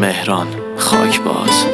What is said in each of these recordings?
مهران خاکباز.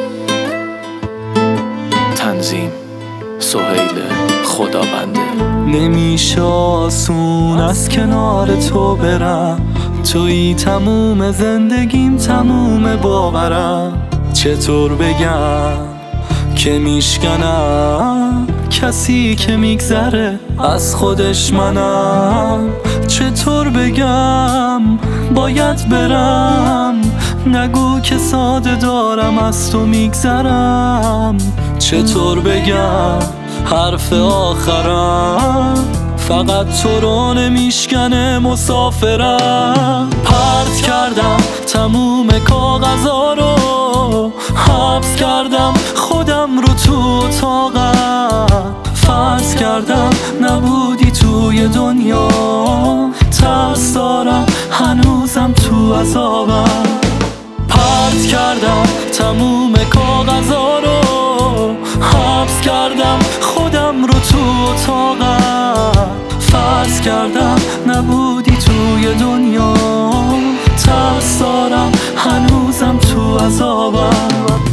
تنظیم سهیل خدابنده. نمیشه آسون از کنار تو برم، تویی تموم زندگیم، تموم باورم. چطور بگم که میشکنم کسی که میگذره از خودش منم. چطور بگم باید برم، نگو که ساده دارم از تو میگذرم. چطور بگم حرف آخرم فقط تو رو نمیشکنه، مسافرم. پرت کردم تموم کاغذا رو، حبس کردم خودم رو تو اتاقم. فرض کردم نبودی توی دنیا، ترس دارم هنوزم تو عذابم. پرت کردم تموم کاغذا رو، حبس کردم خودم رو تو اتاقم. فرض کردم نبودی توی دنیا، ترس دارم هنوزم تو عذابم.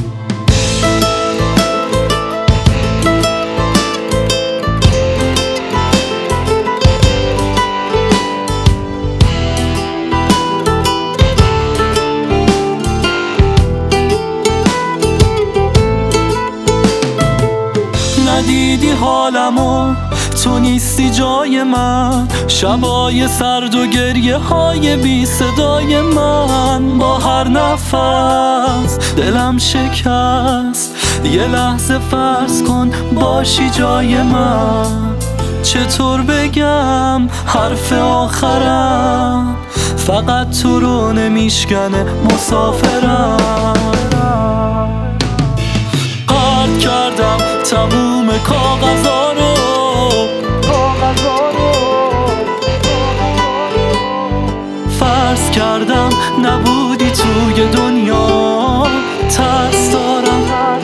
ندیدی حالمو، تو نیستی جای من. شبای سرد و گریه های بی صدای من، با هر نفس دلم شکست. یه لحظه فرض کن باشی جای من. چطور بگم حرف آخرم فقط تو رو نمیشکنه، مسافرم. پرت کردم تموم کاغذا رو، فرض کردم نبودی توی دنیا، ترس دارم.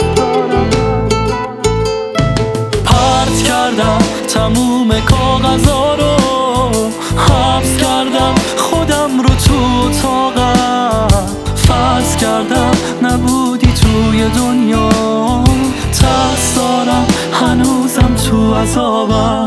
پرت کردم تموم کاغذا رو، حبس کردم خودم رو تو اتاقم. فرض کردم نبودی توی دنیا، ترس دارم هنوزم تو عذابم.